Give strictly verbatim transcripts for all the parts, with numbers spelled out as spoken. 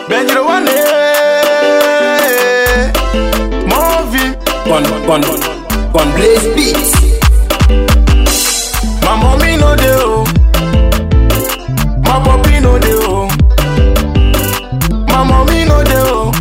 Benjiro one Movie One, one, one Blaze Beats. My mommy no dey oh, my papi no dey oh, my mommy no dey oh,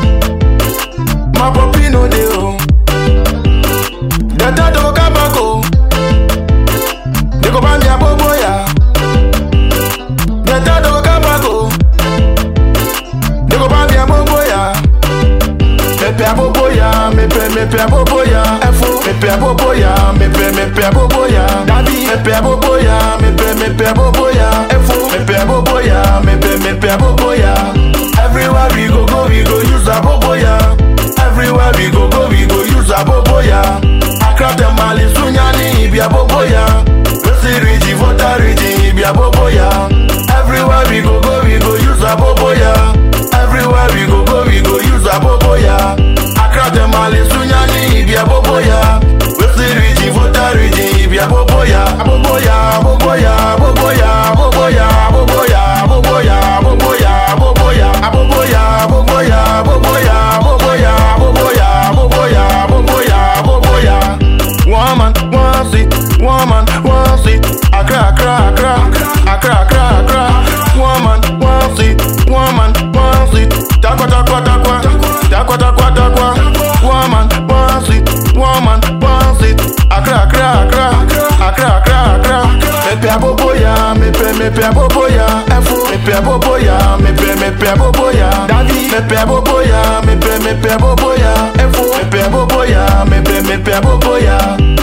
my papi no dey oh. They tell to go come back oh, they go buy me a bobo ya. They tell to go come back oh, they go buy me a bobo ya. Me pe a bobo ya, me pe me pe a bobo ya. Efo, me pe a bobo ya, me pe me pe a bobo ya. Daddy, me pe a bobo ya, me pe me pe a bobo ya. Efo, me pe a bobo ya, me pe me pe a bobo ya. Everywhere we go go, we go use a bobo ya. Everywhere we go go, we go use a bobo ya. Accra the Mali Sunyani, ibi a bobo ya. Resi Rigi, Vota Rigi, ibi a bobo ya. Everywhere we go go, we go use a bobo ya. Everywhere we go go, we go use a bobo ya. Accra the Mali Sunyani, ibi a bobo ya. Resi Rigi, Vota Rigi, ibi a bobo ya. Bobo ya, bobo ya, bobo ya, bobo ya, bobo ya, bobo ya, bobo ya, bobo ya, bobo ya, bobo ya, bobo ya, bobo ya, bobo ya, bobo ya, bobo ya, bobo ya. Woman, one seat, woman, one seat. Accra, Accra, Accra, Accra, Accra, Accra. Woman, one seat, woman, one seat. Takwa, takwa, takwa, takwa, takwa, takwa. Woman, one seat, woman, one seat. Accra, Accra, Accra, Accra, Accra, Accra. Me pe a bobo ya, me pe me pe a bobo ya. Efo, me pe a bobo ya, me pe me pe a bobo ya. Daddy, me pe a bobo ya, me pe me pe a bobo ya. Efo, me pe a bobo ya, me pe me pe a bobo ya.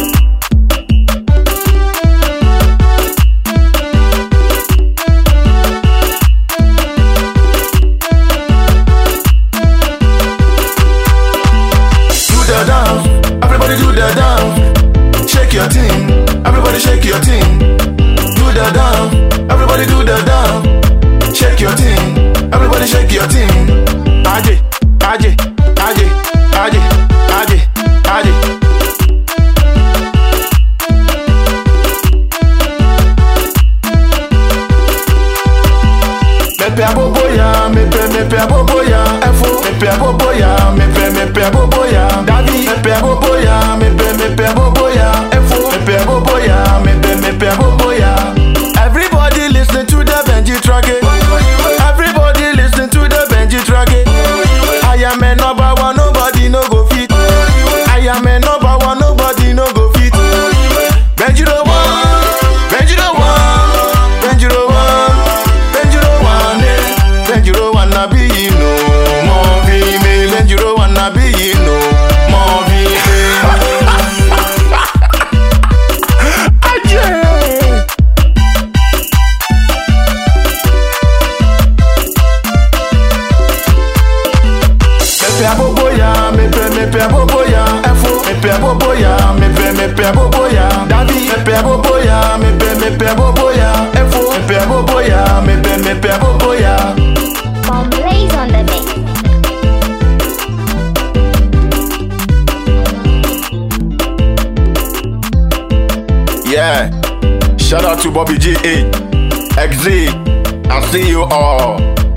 Everybody do the dance, shake your thing. Everybody shake your thing. Do the dance. Everybody do the dance, shake your thing. Everybody shake your thing. Aje, aje, aje, aje, aje, aje. Me pe a bobo ya, me pe me pe a bobo ya. Efo, me pe a bobo ya, me pe me pe a bobo ya. Daddy, me pe a bobo ya, me pe me pe a bobo ya. Efo, me pe a bobo ya, me pe me pe a bobo ya. Everybody listen to the Benji track. Everybody listen to the Benji track. I am a number one, nobody no go fit. I am a number one, nobody no go fit. Benji the one, Benji the one, Benji the one, Benji the one, Benji the one na be you know more female. Benji the one na be you know more female. Me pe a bobo ya, me pe me pe a bobo ya. Efo, me pe a bobo ya, me pe me pe a bobo ya. Daddy, me pe a bobo ya, me pe me pe a bobo ya. Efo, me pe a bobo ya, me pe me pe a bobo ya. One Blaze on the mix. Yeah, shout out to Bobby G eight, X Z, I see you all.